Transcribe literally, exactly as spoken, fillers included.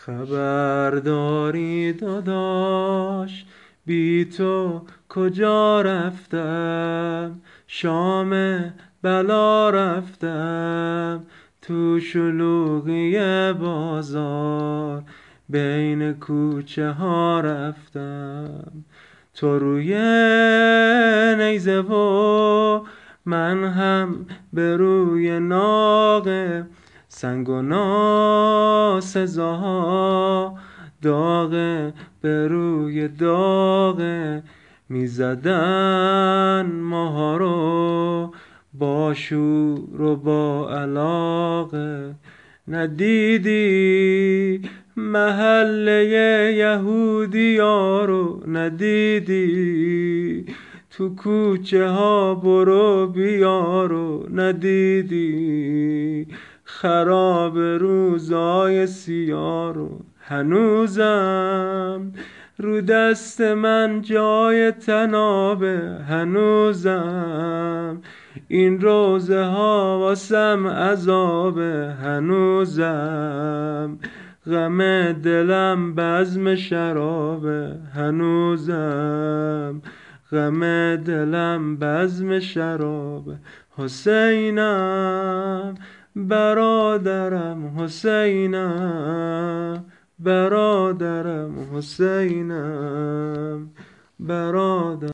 خبرداری داداش بی تو کجا رفتم، شام بلا رفتم تو شلوغی بازار، بین کوچه ها رفتم. تو روی نیزه و من هم به روی ناقه، سنگ و ناسزاها داغه به روی داغه، میزدن ماها رو با شور و با علاقه. ندیدی محله یهودیا رو، ندیدی تو کوچه ها برو بیا رو، ندیدی خراب روزای سیاه رو. هنوزم رو دست من جای تنابه، هنوزم این روزه ها واسم عذابه، هنوزم غم دلم بزم شرابه، هنوزم غم دلم بزم شرابه. حسینم برادرم، حسینم برادرم، حسینم برادرم.